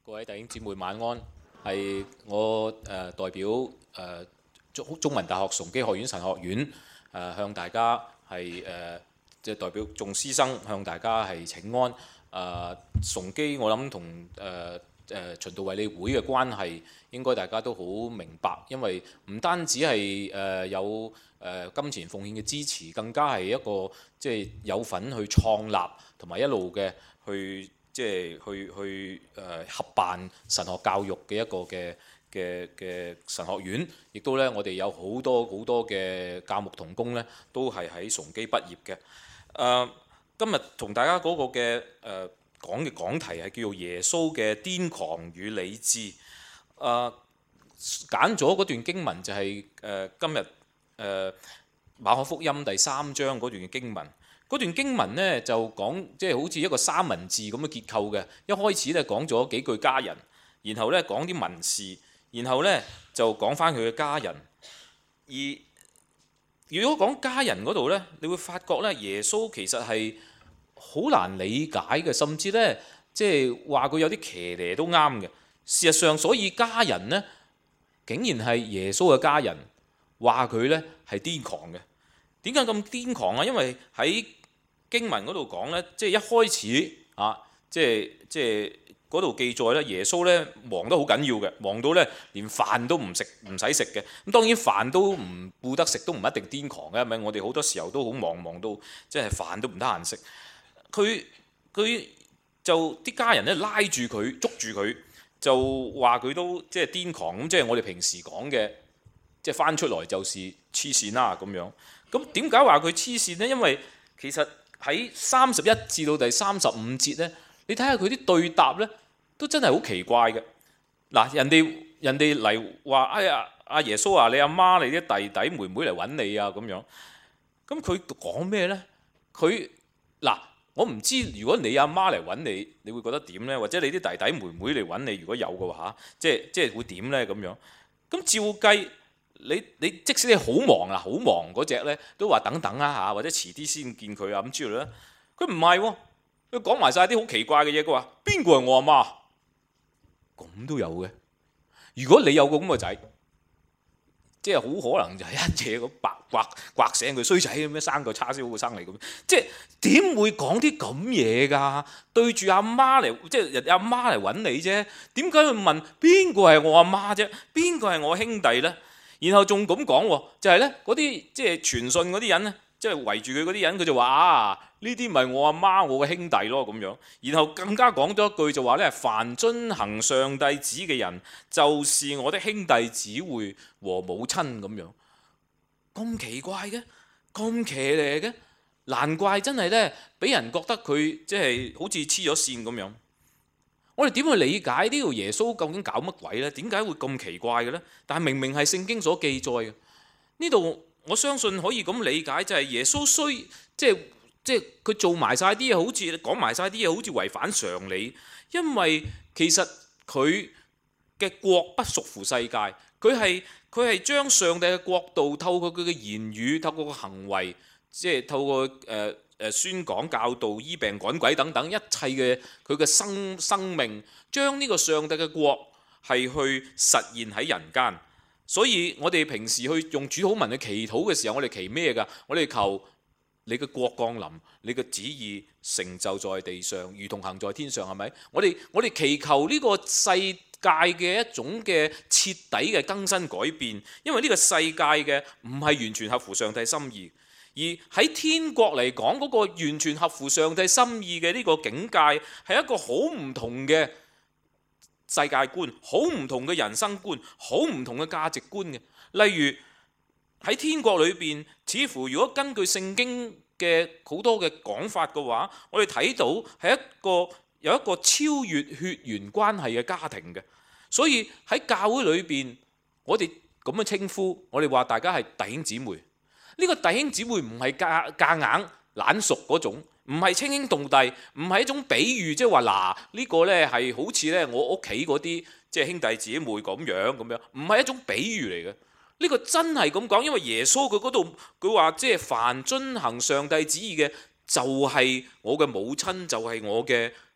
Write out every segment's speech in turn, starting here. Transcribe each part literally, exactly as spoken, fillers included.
各位弟兄姊妹晚安，係我誒、呃、代表誒、呃、中中文大學崇基學院神學院誒、呃、向大家係誒即係代表眾師生向大家係請安。誒、呃、崇基我諗同誒誒循道衛理會嘅關係應該大家都好明白，因為唔單止係誒、呃、有誒、呃、金錢奉獻嘅支持，更加係一個即係有份去創立同埋一路嘅去。即係去去誒、呃、合辦神學教育嘅一個嘅嘅嘅神學院，亦都咧我哋有好多好多嘅教牧同工咧，都係喺崇基畢業嘅。誒、呃，今日同大家嗰個嘅誒、呃、講嘅講題係叫做耶穌嘅癲狂與理智。誒、呃，揀咗嗰段經文就係、是、誒、呃、今日誒、呃、馬可福音第三章嗰段嘅經文。嗰段經文呢，就講即係好似一個三文治咁嘅結構嘅，一開始咧講咗幾句家人，然後咧講啲文士，然後咧就講翻佢嘅家人。而如果講家人嗰度咧，你會發覺咧耶穌其實係好難理解嘅，甚至咧即係話佢有啲騎呢都啱嘅。事實上，所以家人呢，竟然係耶穌嘅家人，話佢咧係癲狂嘅。點解咁癲狂啊？因為喺經文嗰度講呢，即係一開始啊，即係即係嗰度記載呢，耶穌呢忙得好緊要嘅，忙到呢連飯都唔食唔使食嘅。咁當然飯都唔顧得食都唔一定癲狂嘅，係咪？我哋好多時候都好忙，忙到即係飯都唔得閒食。佢佢就啲家人呢拉住佢，捉住佢，就話佢都即係癲狂咁，即係我哋平時講嘅，即係翻出來就是黐線啦咁樣。咁點解話佢黐線呢？因為其實喺三十一至到第三十五節呢，你睇下佢啲對答呢，都真係好奇怪嘅。嗱，人哋人哋嚟話，哎呀，阿耶穌啊，你阿媽、你啲弟弟妹妹嚟揾你啊咁樣。咁佢講咩呢？佢嗱，我唔知如果你阿媽嚟揾你，你會覺得點呢？或者你啲弟弟妹妹嚟揾你，如果有嘅話，即係即係會點呢？咁樣。咁照計。你你即使你好忙啊，好忙嗰隻咧，都話等等啊嚇，或者遲啲先見佢啊咁之類咧。佢唔係喎，佢講埋晒啲好奇怪嘅嘢。佢話邊個係我阿媽？咁都有嘅。如果你有個咁嘅仔，即係好可能就係一嘢咁白刮刮醒佢衰仔咁樣，生個叉燒好過生你咁。即係點會講啲咁嘢㗎？對住阿媽嚟，即係人阿媽嚟揾你啫。點解去問邊個係我阿媽啫？邊個係我兄弟咧？然後仲咁講喎，就係咧嗰啲即係傳信嗰啲人咧，即係圍住佢嗰啲人，佢就話啊，呢啲咪我阿媽、我嘅兄弟咯咁樣。然後更加講咗一句就話咧，凡遵行上帝旨嘅人，就是我的兄弟姊妹和母親咁樣。咁奇怪嘅，咁騎呢嘅，難怪真係咧，俾人覺得佢即係好似黐咗線咁樣。我哋點去理解呢個耶穌究竟搞乜鬼呢？點解會咁奇怪嘅呢？但係明明係聖經所記載嘅，呢度我相信可以咁理解，就係耶穌雖即係即係佢做埋晒啲嘢，好似講埋晒啲嘢，好似違反常理。因為其實佢嘅國不屬乎世界，佢係佢係將上帝嘅國度透過佢嘅言語，透過個行為，即係透過誒。呃誒宣講教導醫病趕鬼等等一切嘅佢嘅生生命，將呢個上帝嘅國係去實現喺人間。所以我哋平時去用主禱文去祈禱嘅時候，我哋祈咩㗎？我哋求你嘅國降臨，你嘅旨意成就在地上，如同行在天上，係咪？我哋我哋祈求呢個世界嘅一種嘅徹底嘅更新改變，因為呢個世界嘅唔係完全合乎上帝心意。而喺天國嚟講，嗰個完全合乎上帝心意嘅呢個境界，係一個好唔同嘅世界觀，好唔同嘅人生觀，好唔同嘅價值觀嘅。例如喺天國裏邊，似乎如果根據聖經嘅好多嘅講法嘅話，我哋睇到係一個有一個超越血緣關係嘅家庭嘅。所以喺教會裏邊，我哋咁樣稱呼，我哋話大家係弟兄姊妹。呢個弟兄姊妹唔係夾夾硬懶熟嗰種，唔係稱兄道弟，唔係一種比喻，即係話嗱呢個呢係好似呢我屋企嗰啲即係兄弟姊妹咁樣咁樣，唔係一種比喻嚟嘅。呢個真係咁講，因為耶穌佢嗰度佢話即係凡遵行上帝旨意嘅，就係我嘅母親，就係我嘅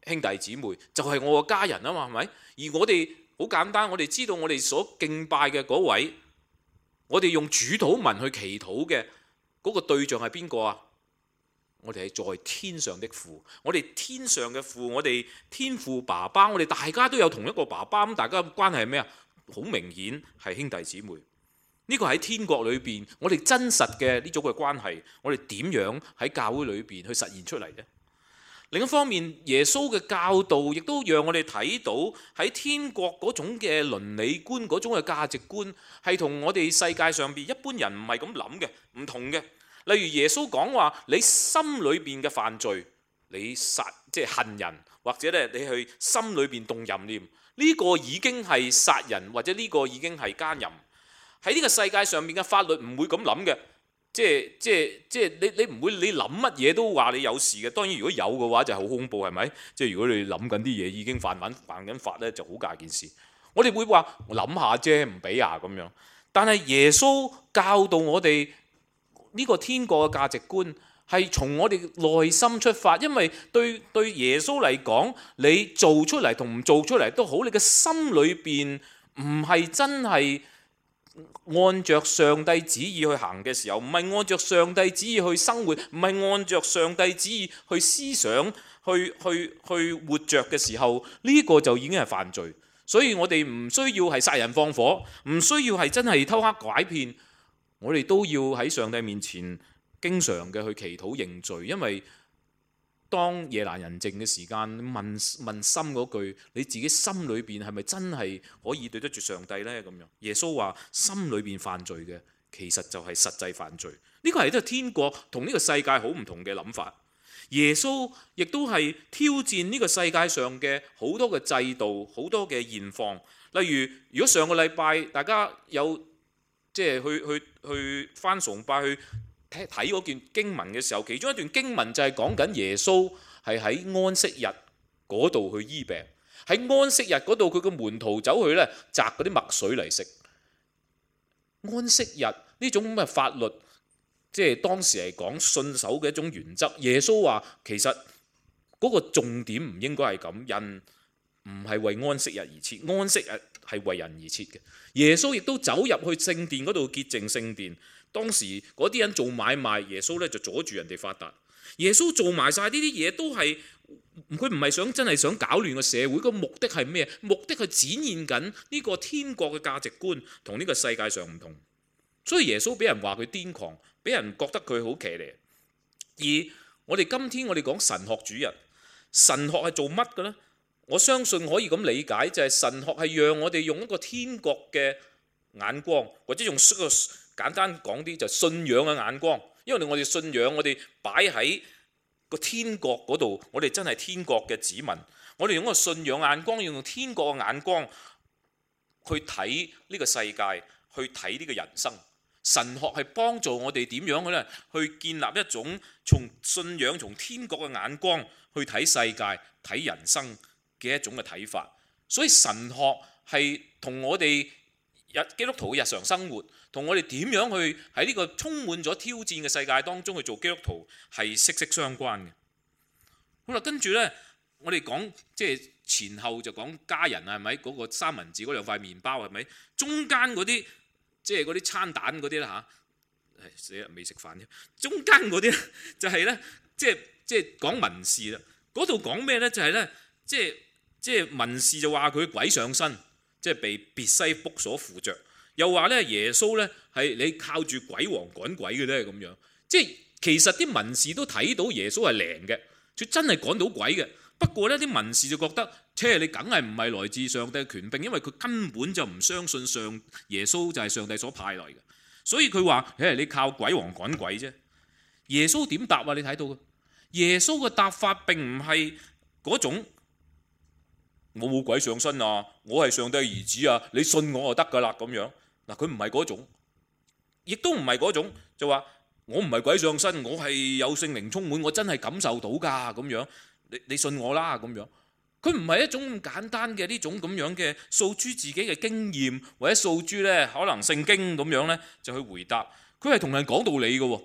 兄弟姊妹，就係我個家人啊嘛，係咪？而我哋好簡單，我哋知道我哋所敬拜嘅嗰位，我哋用主禱文去祈禱嘅嗰個對象係邊個啊？我哋係在天上的父，我哋天上嘅父，我哋天父爸爸，我哋大家都有同一個爸爸，咁大家嘅關係係咩啊？好明顯係兄弟姊妹。呢個喺天國裏邊，我哋真實嘅呢種嘅關係，我哋點樣喺教會裏邊去實現出嚟呢？另一方面，耶穌嘅教導亦都讓我哋睇到喺天國嗰種嘅倫理觀，嗰種嘅價值觀，係同我哋世界上邊一般人唔係咁諗嘅，唔同嘅。例如耶穌講話，你心裏邊嘅犯罪，你殺即係恨人，或者咧你去心裏邊動淫念，呢個已經係殺人，或者呢個已經係奸淫。喺呢個世界上面嘅法律唔會咁諗嘅，即係即係即係你你唔會你諗乜嘢都話你有事嘅。當然如果有嘅話就係好恐怖，係咪？即係如果你諗緊啲嘢已經犯緊犯緊法咧，就好大件事。我哋會話我諗下啫，唔俾啊咁樣。但係耶穌教導我哋呢個天國嘅價值觀係從我哋內心出發，因為對對耶穌嚟講，你做出嚟同唔做出嚟都好，你嘅心裏邊唔係真係按着上帝旨意去行嘅時候，唔係按着上帝旨意去生活，唔係按着上帝旨意去思想、去去去活着嘅時候，呢個就已經係犯罪。所以我哋唔需要係殺人放火，唔需要係真係偷呃拐騙，我哋都要喺上帝面前經常嘅去祈禱認罪，因為當夜闌人靜嘅時間，問問心嗰句，你自己心裏邊係咪真係可以對得住上帝呢？咁樣耶穌話心裏邊犯罪嘅，其實就係實際犯罪。呢個係都係天國同呢個世界好唔同嘅諗法。耶穌亦都係挑戰呢個世界上嘅好多嘅制度，好多嘅現況。例如，如果上個禮拜大家有即係去去去返崇拜去睇嗰段經文嘅時候，其中一段經文就係講緊耶穌係喺安息日嗰度去醫病。喺安息日嗰度，佢個門徒走去咧摘嗰啲麥穗嚟食。安息日呢種咁嘅法律，即係當時嚟講信守嘅一種原則。耶穌話其實嗰個重點唔應該係咁，人唔係為安息日而設，安息日係為人而設嘅。耶穌亦都走入去聖殿嗰度潔淨聖殿。當時嗰啲人做買賣，耶穌咧就阻住人哋發達。耶穌做埋晒呢啲嘢都係，佢唔係想真係想搞亂個社會。個目的係咩？目的係展現緊呢個天國嘅價值觀同呢個世界上唔同。所以耶穌俾人話佢癲狂，俾人覺得佢好騎呢。而我哋今天我哋講神學主日，神學係做乜嘅呢？我相信可以咁理解，就係神學係讓我哋用一個天國嘅眼光，或者用簡單講啲就信仰嘅眼光。因為我哋信仰，我哋擺喺個天國嗰度，我哋真係天國嘅子民。我哋用個信仰眼光，用天國嘅眼光去睇呢個世界，去睇呢個人生。神學係幫助我哋點樣嘅咧？去建立一種從信仰、從天國嘅眼光去睇世界、睇人生嘅一種嘅睇法。所以神學係同我哋日基督徒嘅日常生活，同我哋點樣去喺呢個充滿咗挑戰嘅世界當中去做基督徒係息息相關嘅。好啦，跟住呢，我哋講即係前後就講家人啊，係咪嗰個三文治嗰兩塊麵包係咪？中間嗰啲即係嗰啲餐蛋嗰啲啦嚇，死啦未食飯添。中間嗰啲就係呢，即係即係講文士啦。嗰度講咩呢？就係呢，即係即係文士就話佢鬼上身，即係被別西卜所附着。又話咧耶穌咧係你靠住鬼王趕鬼嘅咧咁樣，即係其實啲文士都睇到耶穌係靈嘅，佢真係趕到鬼嘅。不過咧啲文士就覺得，切你梗係唔係來自上帝嘅權柄，因為佢根本就唔相信上耶穌就係上帝所派來嘅，所以佢話誒你靠鬼王趕鬼啫。耶穌點答啊？你睇到嘅耶穌嘅答法並唔係嗰種。我冇鬼上身啊！我係上帝兒子啊！你信我就得噶啦咁樣。嗱，佢唔係嗰種，亦都唔係嗰種，就話我唔係鬼上身，我係有聖靈充滿，我真係感受到噶咁樣。你你信我啦咁樣。佢唔係一種咁簡單嘅呢種咁樣嘅訴諸自己嘅經驗，或者訴諸咧可能聖經咁樣咧就去回答。佢係同人講道理嘅喎。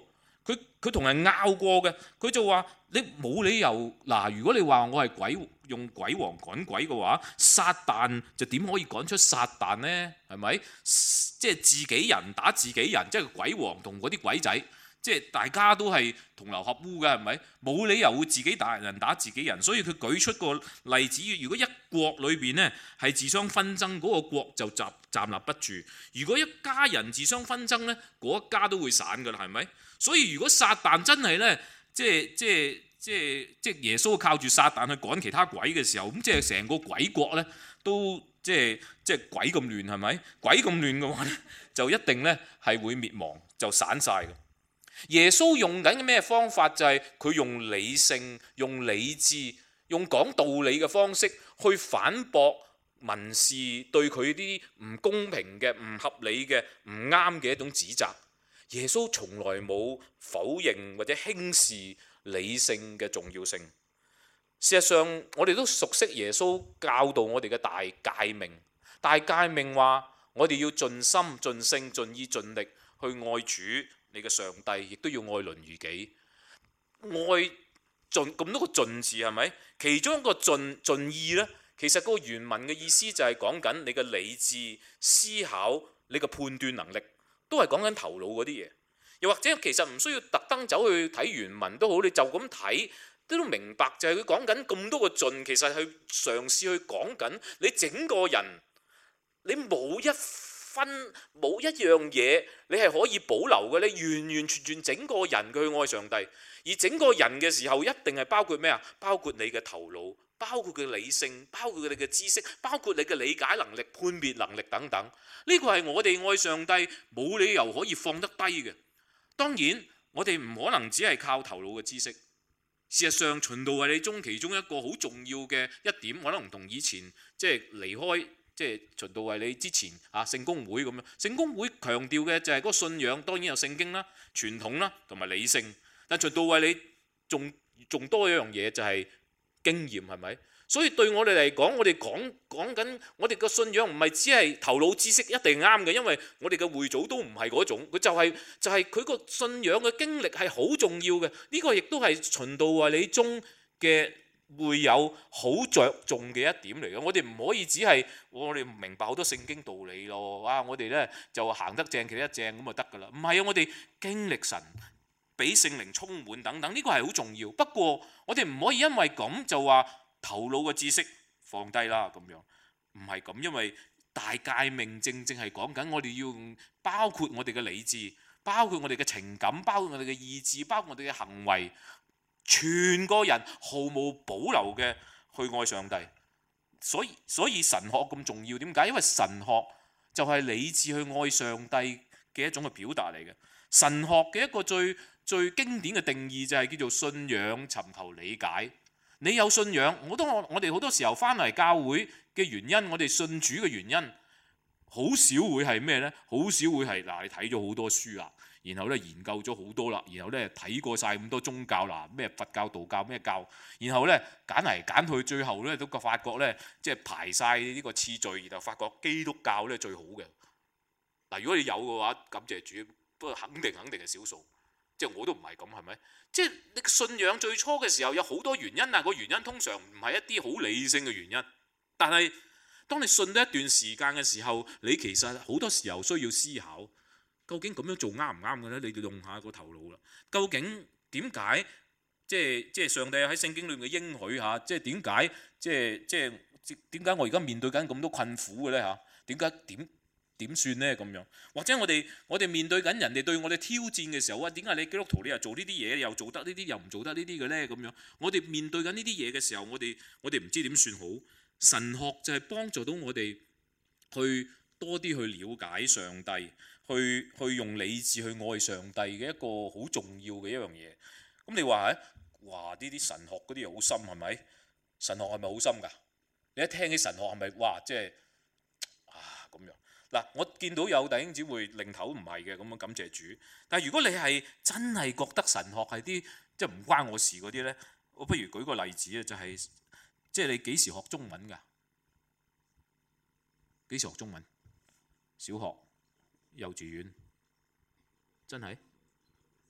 佢佢同人拗過嘅，佢就話你冇理由嗱，如果你話我係鬼用鬼王趕鬼嘅話，撒旦就點可以趕出撒旦呢？係咪？即係自己人打自己人，即係鬼王同嗰啲鬼仔，即係大家都係同流合污嘅，係咪？冇理由會自己打人打自己人，所以佢舉出個例子，如果一國裏邊呢係自相紛爭，嗰個國就站站立不住；如果一家人自相紛爭呢，嗰一家都會散㗎啦，係咪？所以如果撒旦真係呢，即係即係即係即係耶穌靠住撒旦去趕其他鬼嘅時候，咁即係成個鬼國呢都即係即係鬼咁亂，係咪？鬼咁亂嘅話呢，就一定呢係會滅亡，就散晒嘅。耶穌用緊嘅咩方法？就係佢用理性、用理智、用講道理嘅方式去反駁文士對佢啲唔公平嘅、唔合理嘅、唔啱嘅一種指責。耶穌從來冇否認或者輕視理性嘅重要性。事實上，我哋都熟悉耶穌教導我哋嘅大誡命。大誡命話我哋要盡心、盡性、盡意、盡力去愛主你嘅上帝，亦都要愛鄰如己。愛盡咁多個盡字係咪？其中一個盡盡意呢，其實個原文嘅意思就係講緊你嘅理智、思考、你嘅判斷能力。都係講緊頭腦嗰啲嘢，又或者其實唔需要特登走去睇原文都好，你就咁睇都明白，就係佢講緊咁多個盡，其實去嘗試去講緊你整個人，你冇一分冇一樣嘢你係可以保留嘅，你完完全全整個人去愛上帝，而整個人嘅時候一定係包括咩啊？包括你嘅頭腦，包括佢嘅理性，包括佢哋嘅知識，包括你嘅理解能力、判別能力等等。呢個係我哋愛上帝冇理由可以放得低嘅。當然，我哋唔可能只係靠頭腦嘅知識。事實上，循道衛理中其中一個好重要嘅一點，可能唔同以前即係離開即係循道衛理之前啊聖公會咁樣。聖公會強調嘅就係嗰個信仰，當然有聖經啦、傳統啦同埋理性。但循道衛理仲仲多一樣嘢就係經驗，係咪？所以對我哋嚟講，我哋講講緊我哋個信仰唔係只係頭腦知識一定啱嘅，因為我哋嘅會祖都唔係嗰種，佢就係就係佢個信仰嘅經歷係好重要嘅。呢個亦都係循道衛理中嘅會有好着重嘅一點嚟嘅。我哋唔可以只係我哋明白好多聖經道理咯，啊我哋呢就行得正企得正咁就得㗎啦。唔係啊，我哋經歷神，俾聖靈充滿等等，呢個係好重要。不過我哋唔可以因為咁就話頭腦嘅知識放低啦咁樣，唔係咁，因為大誡命正正係講緊我哋要用包括我哋嘅理智，包括我哋嘅情感，包括我哋嘅意志，包括我哋嘅行為，全個人毫無保留嘅去愛上帝。所以所以神學咁重要，點解？因為神學就係理智去愛上帝嘅一種嘅表達嚟嘅。神學嘅一個最最經典嘅定義就係叫做信仰尋求理解。你有信仰，我都我哋好多時候翻嚟教會嘅原因，我哋信主嘅原因，好少會係咩呢？好少會係嗱，你睇咗好多書啦，然後咧研究咗好多啦，然後咧睇過晒咁多宗教啦，咩佛教、道教咩教，然後咧揀嚟揀去，最後咧都發覺咧，即係排晒呢個次序，然後發覺基督教咧最好嘅。嗱，如果你有嘅話，感謝主，不過肯定肯定係少數。即係我都唔係咁，係咪？即係你信仰最初嘅時候有好多原因啊，個原因通常唔係一啲好理性嘅原因。但係當你信咗一段時間嘅時候，你其實好多時候需要思考，究竟咁樣做啱唔啱嘅咧？你要用下個頭腦啦。究竟點解即係即係上帝喺聖經裏面嘅應許嚇？即係點解即係即係點解我而家面對緊咁多困苦嘅咧嚇？點解點？點算呢？咁樣，或者我哋我哋面對緊人哋對我哋挑戰嘅時候啊，點解你基督徒你又做呢啲嘢，又做得呢啲，又唔做得呢啲嘅呢？咁樣，我哋面對緊呢啲嘢嘅時候，我哋我哋唔知點算好。神學就係幫助到我哋去多啲去了解上帝，去去用理智去愛上帝嘅一個好重要嘅一樣嘢。咁你話係？哇！呢啲神學嗰啲嘢好深係咪？神學係咪好深㗎？你一聽起神學係咪哇？即係啊咁樣。嗱，我見到有弟兄姊妹擰頭唔係嘅，咁樣感謝主。但係如果你係真係覺得神學係啲即係唔關我事嗰啲呢，我不如舉個例子啊，就係即係你幾時學中文㗎？幾時學中文？小學、幼稚園，真係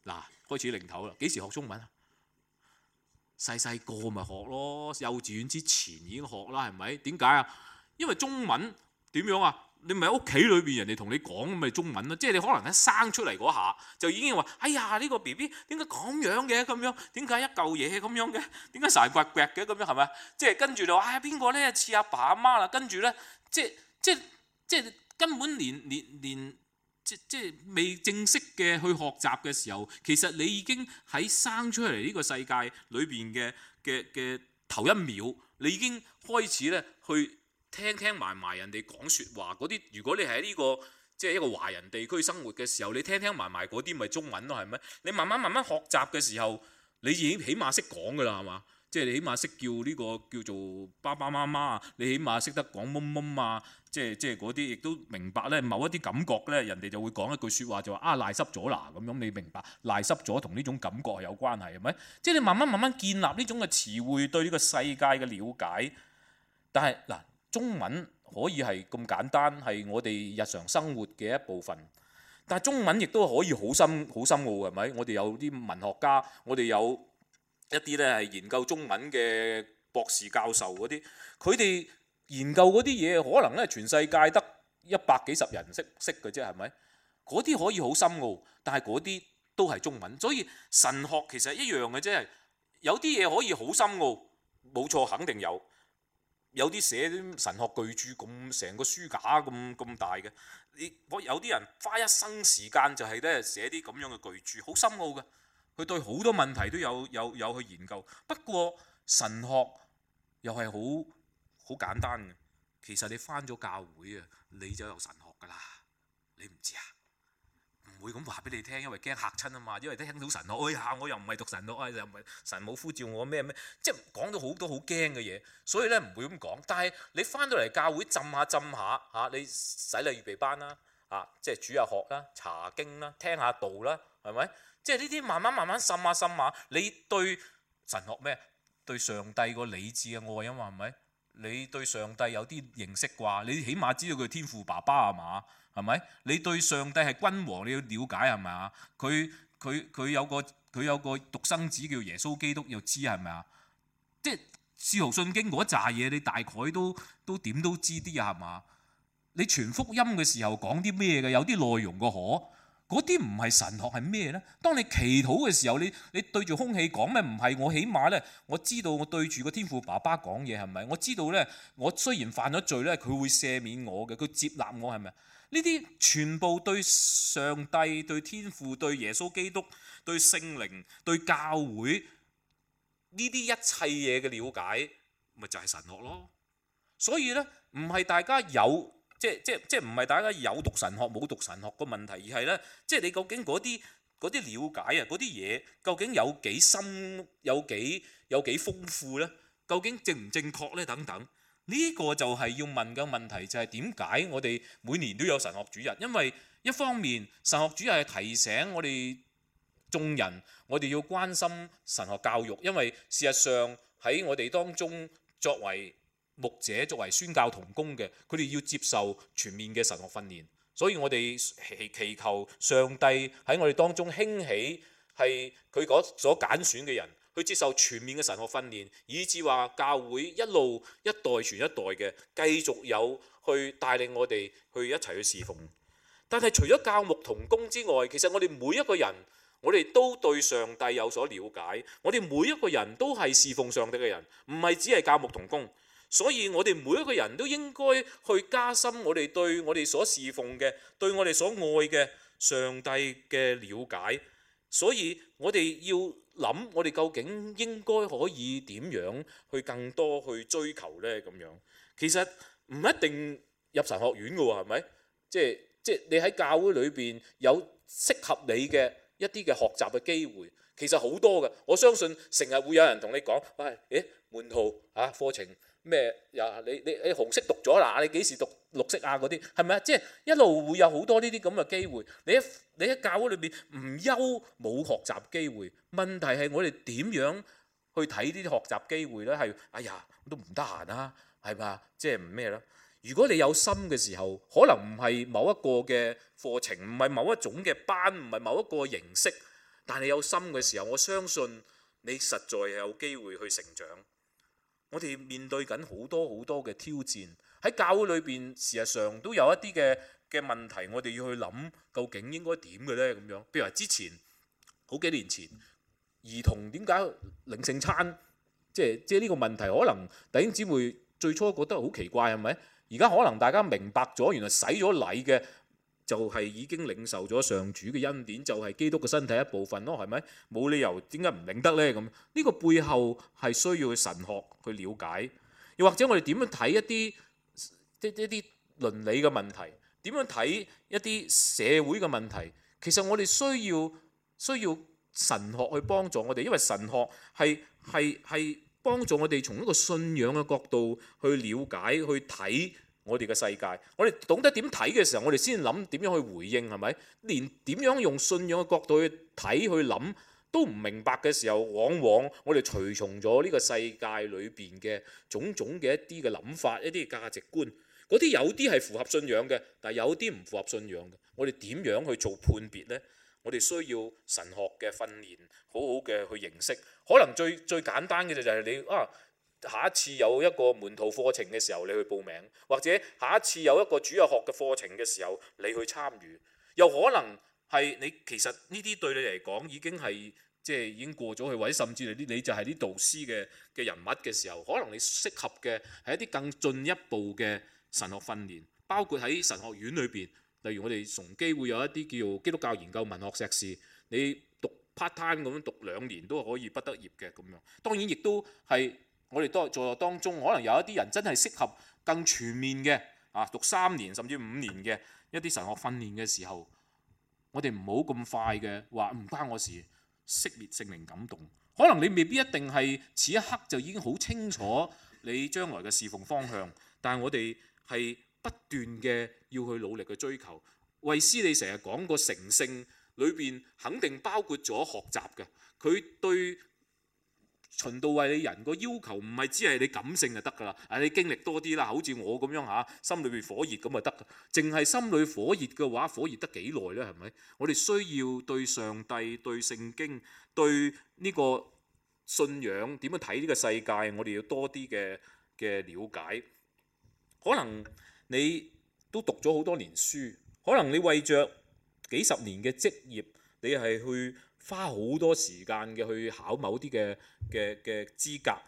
嗱，開始零頭啦，幾時學中文啊？細細個咪學咯，幼稚園之前已經學啦，係咪？點解啊？因為中文點樣啊？你咪喺屋企裏邊人哋同你講咪中文咯，即係你可能一生出嚟嗰下就已經話：哎呀，呢個 B B 點解咁樣嘅？咁樣點解一嚿嘢咁樣嘅？點解成日掘掘嘅？咁樣係咪？即係跟住就話：哎呀，邊個咧似阿爸阿媽啦？跟住咧，即係即係即係根本連連連即即係未正式嘅去學習嘅時候，其實你已經喺生出嚟呢個世界裏邊嘅嘅嘅頭一秒，你已經開始咧去聽聽埋埋人哋講説話嗰啲。如果你喺呢個即係一個華人地區生活嘅時候，你聽聽埋埋嗰啲咪中文咯，係咪？你慢慢慢慢學習嘅時候，你已經起碼識講㗎啦，係嘛？即係你起碼識叫呢個叫做爸爸媽媽啊，你起碼識得講懵懵啊，即係即係嗰啲，亦都明白咧某一啲感覺咧，人哋就會講一句説話就話啊賴濕咗啦咁樣，你明白賴濕咗同呢種感覺係有關係係咪？即係你慢慢慢慢建立呢種嘅詞彙對呢個世界嘅了解。但係嗱，中文可以係咁簡單，係我哋日常生活嘅一部分，但係中文亦都可以好深好深奧，係咪？我哋有啲文學家，我哋有一啲咧係研究中文嘅博士教授嗰啲，佢哋研究嗰啲嘢可能咧全世界得一百幾十人識識嘅啫，係咪？嗰啲可以好深奧，但係嗰啲都係中文。所以神學其實一樣嘅啫，有啲嘢可以好深奧，冇錯，肯定有。有啲寫啲神學巨著咁成個書架咁咁大嘅，你我有啲人花一生時間就係咧寫啲咁樣嘅巨著，好深奧嘅。佢對好多問題都有有有去研究。不過神學又係好好簡單嘅。其實你返咗教會啊，你就有神學㗎啦。你唔知啊？唔會咁話俾你聽，因為驚嚇親啊嘛。因為聽到神學，哎呀，我又唔係讀神學啊，又唔係神冇呼召我咩咩，即係講到好多好驚嘅嘢。所以咧唔會咁講。但係你返到嚟教會浸下浸下嚇，你洗禮預備班啦，啊，即係主日學啦、查經啦、聽下道啦，係咪？即係呢啲慢慢慢慢滲下滲下，你對神學咩？對上帝個理智嘅愛啊嘛，係咪？你對上帝有啲認識啩？你起碼知道佢天父爸爸係嘛？係咪？你對上帝係君王，你要了解係咪啊？佢佢佢有個佢有個獨生子叫耶穌基督，要知係咪啊？即係使徒信經嗰扎嘢，你大概都都點都知啲啊係嘛？你傳福音嘅時候講啲咩嘅？有啲內容個可。嗰啲唔係神學係咩呢？當你祈禱嘅時候，你你對住空氣講咩？唔係，我起碼呢，我知道我對住個天父爸爸講嘢係咪？我知道呢，我雖然犯咗罪呢，佢會赦免我嘅，佢接納我係咪？呢啲全部對上帝、對天父、對耶穌基督、對聖靈、對教會呢啲一切嘢嘅了解，咪就係神學咯。所以呢，唔係大家有。即係即係即係唔係大家有讀神學冇讀神學個問題，而係咧，即係你究竟嗰啲嗰啲了解啊，嗰啲嘢究竟有幾深，有幾有幾豐富咧？究竟正唔正確咧？等等，呢個就係要問嘅問題，就係點解我哋每年都有神學主日？因為一方面神學主日係提醒我哋眾人，我哋要關心神學教育，因為事實上喺我哋當中作為牧者作為宣教同工嘅，佢哋要接受全面嘅神學訓練，所以我哋祈祈求上帝喺我哋當中興起，係佢嗰所揀選嘅人去接受全面嘅神學訓練，以至話教會一路一代傳一代嘅繼續有去帶領我哋去一齊去侍奉。但係除咗教牧同工之外，其實我哋每一個人，我哋都對上帝有所了解，我哋每一個人都係侍奉上帝嘅人，唔係只係教牧同工。所以我哋每一個人都應該去加深我哋對我哋所侍奉嘅、對我哋所愛嘅上帝嘅了解。所以我哋要諗，我哋究竟應該可以點樣去更多去追求呢？咁樣其實唔一定入神學院嘅喎，係咪？即係即係你喺教會裏邊有適合你嘅一啲嘅學習嘅機會，其實好多嘅。我相信成日會有人同你講：喂，誒門徒啊，課程。咩呀？你你你紅色讀咗啦？你幾時讀綠色啊？嗰啲係咪啊？即係一路會有好多呢啲咁嘅機會。你喺你喺教會裏邊唔憂冇學習機會，問題係我哋點樣去睇呢啲學習機會咧？係哎呀，我都唔得閒啊，係嘛？即係唔咩啦？如果你有心嘅時候，可能唔係某一個嘅課程，唔係某一種嘅班，唔係某一個形式， 但係有心嘅時候，我相信你實在係有機會去成長。我哋面對緊好多好多嘅挑戰，喺教會裏邊，事實上都有一啲嘅嘅問題，我哋要去諗究竟應該點嘅呢？咁樣，譬如話之前好幾年前，兒童點解領聖餐，即係即係呢個問題，可能弟兄姊妹最初覺得好奇怪，係咪？而家可能大家明白咗，原來洗咗禮嘅就係已經領受咗上主嘅恩典，就係基督嘅身體一部分咯，係咪？冇理由點解唔領得呢？咁呢個背後係需要神學去了解，又或者我哋點樣睇一啲一一啲倫理嘅問題，點樣睇一啲社會嘅問題？其實我哋需要需要神學去幫助我哋，因為神學係係係幫助我哋從一個信仰嘅角度去了解、去睇我哋嘅世界。我哋懂得點睇嘅時候，我哋先諗點樣去回應，係咪？連點樣用信仰嘅角度去睇、去諗都唔明白嘅時候，往往我哋隨從咗呢個世界裏邊嘅種種嘅一啲嘅諗法、一啲嘅價值觀。嗰啲有啲係符合信仰嘅，但係有啲唔符合信仰嘅。我哋點樣去做判別呢？我哋需要神學嘅訓練，好好嘅去認識。可能最最簡單嘅就係你啊，下一次有一個門徒課程嘅時候，你去報名；或者下一次有一個主日學嘅課程嘅時候，你去參與。又可能係你其實呢啲對你嚟講已經係即係已經過咗去，或者甚至你你就係啲導師嘅嘅人物嘅時候，可能你適合嘅係一啲更進一步嘅神學訓練，包括喺神學院裏邊。例如我哋崇基會有一啲叫基督教研究文學碩士，你讀 part time 咁樣讀兩年都可以畢得業嘅咁樣。當然亦都係我哋多在座當中，可能有一啲人真係適合更全面嘅啊，讀三年甚至五年嘅一啲神學訓練嘅時候，我哋唔好咁快嘅話唔關我事，熄滅聖靈感動。可能你未必一定係此一刻就已經好清楚你將來嘅侍奉方向，但係我哋係不斷嘅要去努力去追求。衛斯理成日講個成聖裏邊肯定包括咗學習嘅，佢對循道衛理人個要求唔係只係你感性就得㗎啦，啊你經歷多啲啦，好似我咁樣嚇，心裏邊火熱咁就得㗎。淨係心裏火熱嘅話，火熱得幾耐呢？係咪？我哋需要對上帝、對聖經、對呢個信仰點樣睇呢個世界，我哋要多啲嘅嘅了解。可能你都讀咗好多年書，可能你為着幾十年嘅職業，你係去花好多時間嘅去考某啲嘅嘅嘅資格，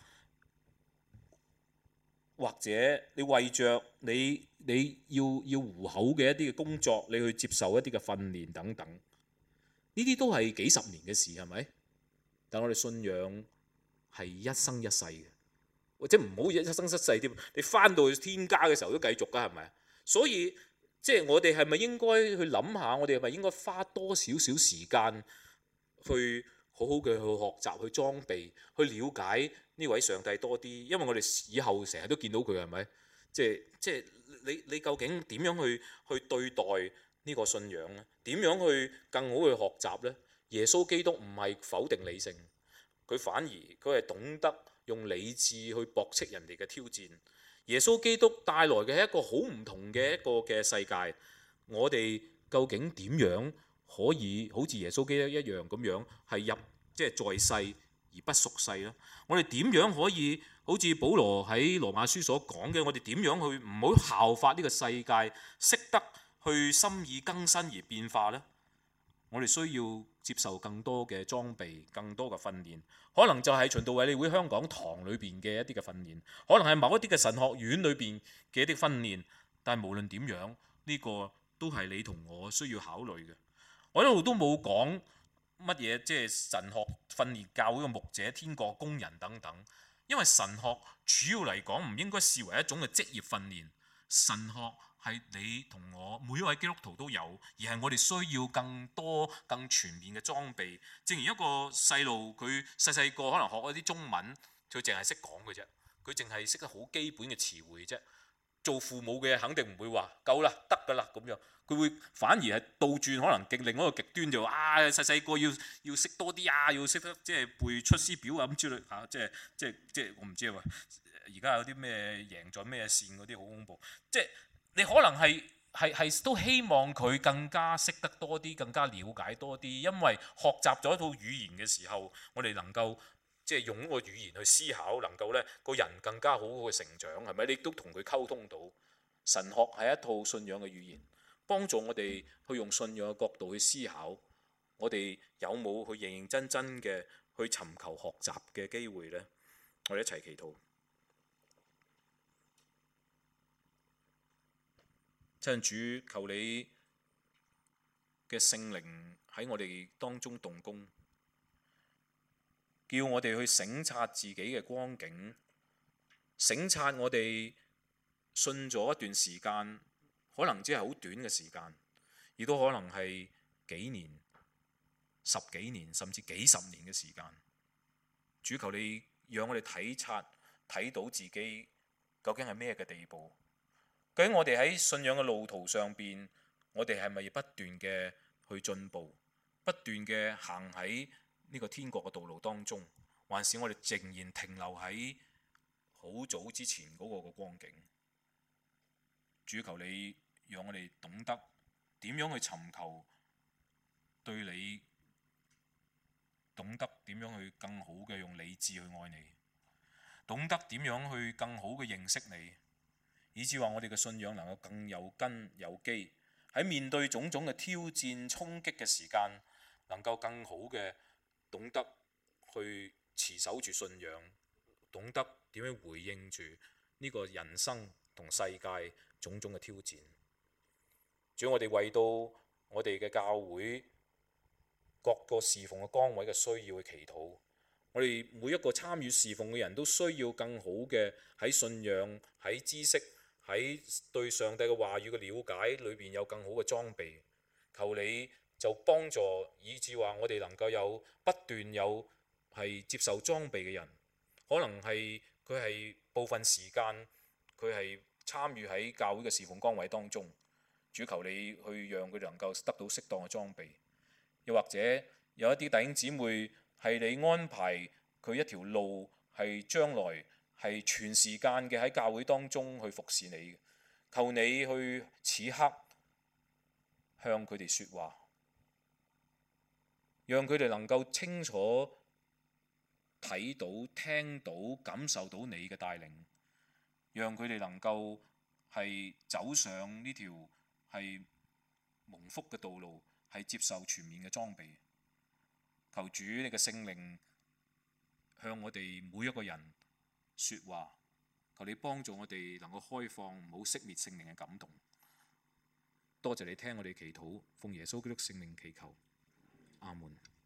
或者你為着你你要要糊口嘅一啲嘅工作，你去接受一啲嘅訓練等等，呢啲都係幾十年嘅事，係咪？但我哋信仰係一生一世嘅。或者唔好一生一世添，你翻到去天家嘅時候都繼續㗎，係咪？所以即係我哋係咪應該去諗下，我哋係咪應該花多少少時間去好好嘅去學習、去裝備、去了解呢位上帝多啲？因為我哋以後成日都見到佢，係咪？即係即係你你究竟點樣去去對待呢個信仰咧？點樣去更好去學習呢？耶穌基督唔係否定理性，佢反而佢係懂得用理智去駁斥人哋嘅挑戰。耶穌基督帶來嘅係一個好唔同嘅一個嘅世界。我哋究竟點樣可以好似耶穌基督一樣咁樣係入即係、就是、在世而不屬世呢？我哋點樣可以好似保羅喺羅馬書所講嘅？我哋點樣去唔好效法呢個世界，識得去心意更新而變化呢？我哋需要接受更多嘅裝備，更多嘅訓練，可能就係循道衛理會香港堂裏邊嘅一啲嘅訓練，可能係某一啲嘅神學院裏邊嘅一啲訓練。但係無論點樣，呢個都係你同我需要考慮嘅。我一路都冇講乜嘢，即係神學訓練教會嘅牧者、天國工人等等，因為神學主要嚟講唔應該視為一種嘅職業訓練。神學係你同我每一位基督徒都有，而係我哋需要更多更全面嘅裝備。正如一個細路，佢細細個可能學一啲中文，佢淨係識講嘅啫，佢淨係識得好基本嘅詞彙啫。做父母嘅肯定唔會話夠啦，得㗎啦咁樣，佢會反而係倒轉，可能極另一個極端就啊細細個要要識多啲啊，要識得即係背出師表啊咁之類嚇，即係即係即係我唔知啊，而家有啲咩贏咗咩線嗰啲好恐怖，即係你可能係係係都希望佢更加識得多啲，更加了解多啲，因為學習咗一套語言嘅時候，我哋能夠即係用個語言去思考，能夠呢個人更加好好嘅成長，係咪？你都同佢溝通到。神學係一套信仰嘅語言，幫助我哋去用信仰嘅角度去思考，我哋有冇去認認真真嘅去尋求學習嘅機會呢？我哋一齊祈禱。親主，求你嘅聖靈喺我哋當中動工，叫我哋去省察自己嘅光景，省察我哋信咗一段時間，可能只係好短嘅時間，亦都可能係幾年、十幾年甚至幾十年嘅時間。主，求你讓我哋體察睇到自己究竟係咩嘅地步。究竟我哋喺信仰嘅路途上邊，我哋係咪不斷嘅去進步，不斷嘅行喺呢個天國嘅道路當中，還是我哋仍然停留喺好早之前嗰個嘅光景？主，求你讓我哋懂得點樣去尋求對你，懂得點樣去更好嘅用理智去愛你，懂得點樣去更好嘅認識你，以至話我哋嘅信仰能夠更有根有基，喺面對種種嘅挑戰衝擊嘅時間，能夠更好嘅懂得去持守住信仰，懂得點樣回應住呢個人生同世界種種嘅挑戰。主要我哋為到我哋嘅教會各個侍奉嘅崗位嘅需要去祈禱，我哋每一個參與侍奉嘅人都需要更好嘅喺信仰、喺知識、喺對上帝嘅話語嘅了解裏邊有更好嘅裝備。求你就幫助，以致話我哋能夠有不斷有係接受裝備嘅人，可能係佢係部分時間佢係參與喺教會嘅侍奉崗位當中。主，求你去讓佢哋能夠得到適當嘅裝備。又或者有一啲弟兄姊妹係你安排佢一條路，係將來係全時間嘅喺教會當中去服侍你，求你去此刻向佢哋説話，讓佢哋能夠清楚睇到、聽到、感受到你嘅帶領，讓佢哋能夠係走上呢條係蒙福嘅道路，係接受全面嘅裝備。求主你嘅聖靈向我哋每一個人説話，求你幫助我哋能夠開放，唔好熄滅聖靈嘅感動。多謝你聽我哋祈禱，奉耶穌基督聖名祈求，阿門。